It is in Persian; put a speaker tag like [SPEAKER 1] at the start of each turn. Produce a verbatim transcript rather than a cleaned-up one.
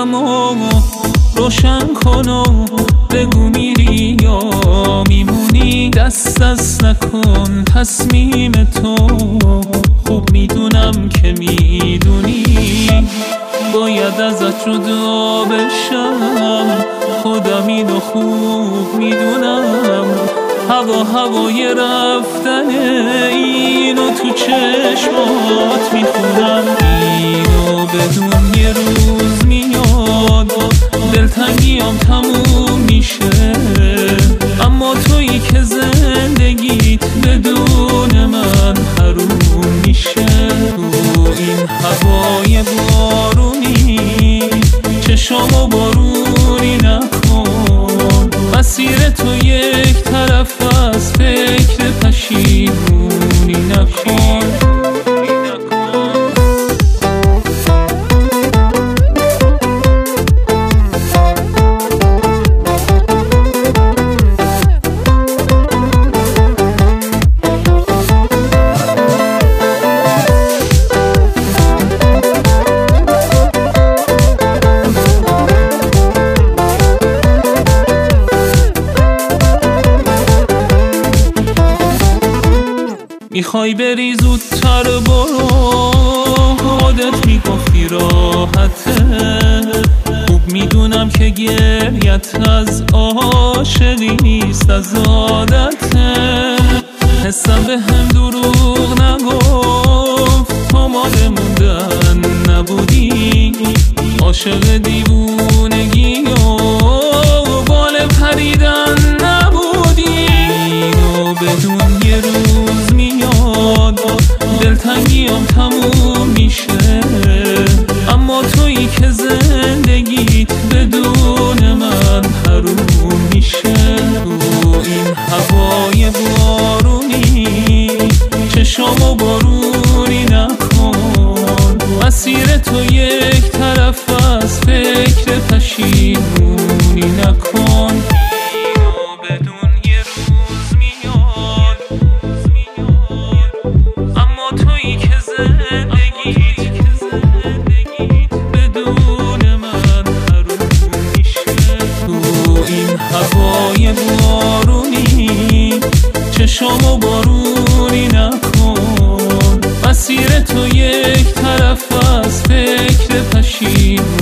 [SPEAKER 1] دیدمو روشن کن و بگو میری یا میمونی. دست دست نکن تصمیم تو، خوب میدونم که میدونی باید ازت جدا بشم. خودم اینو خوب میدونم، هوا هوای رفتنه، اینو تو چشمات میخونم. اینو بدون یه روز میاد دلتنگیام تموم میشه، اما تویی که زندگیت بدون من حروم میشه. تو این هوای بارونی چشامو بارونی نکن، مسیر تو یک طرف از فکر پشیمونی نکن. میخوای بری زودتر برو، خودت میگفتی راحته. خوب میدونم که گریت از عاشقی نیست، از عادته. حسم به هم دروغ نگفت، تو مال موندن نبودی، عاشق دیوونگی و بال پریدن نبودی. اینو بدون یه روز میاد دلتنگیام تموم میشه، اما تویی که زندگیت بدون من حروم میشه. تو این هوای بارونی چشامو بارونی نکن، مسیر تو یک طرف از فکر پشیمونی نکن. هوای بارونی چشامو بارونی نکن، مسیر تو یک طرف از فکر پشیمونی